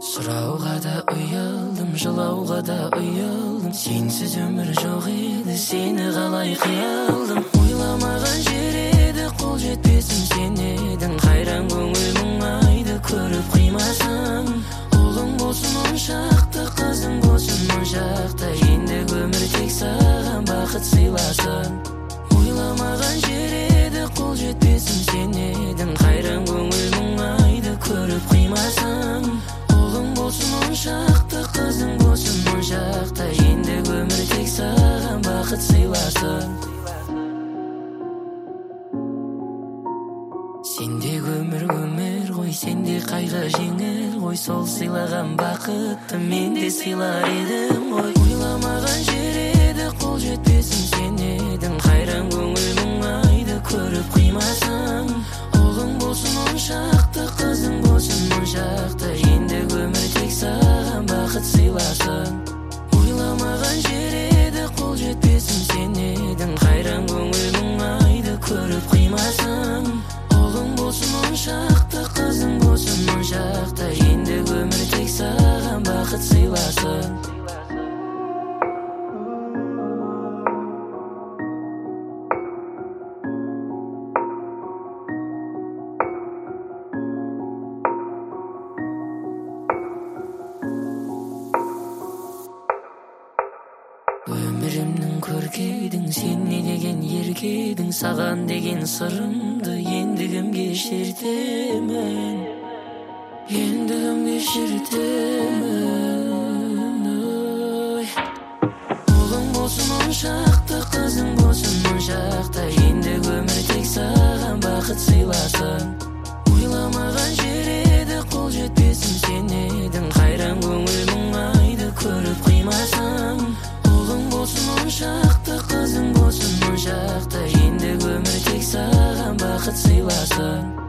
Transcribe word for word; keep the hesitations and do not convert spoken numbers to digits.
Сурауга да уялдым, жылауга да уялдым. Сенсиз өмүр жок эди, сени калай кыялдым. Ойламаган жер эди, кол жетпесим сен эдиң. Кайран көңүл мұңайды көрүп кыймасаң. Улуң болсун он шакты, кызың болсун он шакты. Эндиги өмүр тек саган бакыт сыйласын. Ойламаган жер эди, кол жетпесим сен эдиң. Кайран көңүл мұңайды көрүп кыймасаң. Улуң болсун он шакты, кызың болсун он шакты. Эндиги өмүр тек саган бакыт сыйласын. Сендегі өмір өмір ғой, сенде қайғы жеңіл ғой. Сол сыйлаган бақытты мен де сыйлар едім ғой. Ойламаған жер еді, қол жетпесім сен едің. Қайран көңіл мұңайды көріп қимасаң. Ұлың болсын он шақты, қызың болсын он шақты. Ендігі өмір тек саған бақыт сыйласын. Ойламаған жер еді, қол жетпесім сен едің. Қайран көңіл мұңайды көріп қимасаң. Ұлың болсын он шақты, қызың болсын он шақты. Ендігі өмір тек саған бақыт сыйласын. Өмірімнің көркейдің, сен не деген еркейдің. Саған деген сырымды ендігімге шертемін, ендігімге шертемін. Ұлың болсын он шақты, қызың болсын он шақты. Ендігі өмір тек саған бақыт сыйласын. Ойламаған жер еді, қол жетпесім сен едің. Қайран көңіл мұңайды көріп қимасаң. Ұлың болсын он шақты, қызың болсын он шақты. Ендігі өмір тек саған бақыт сыйласын.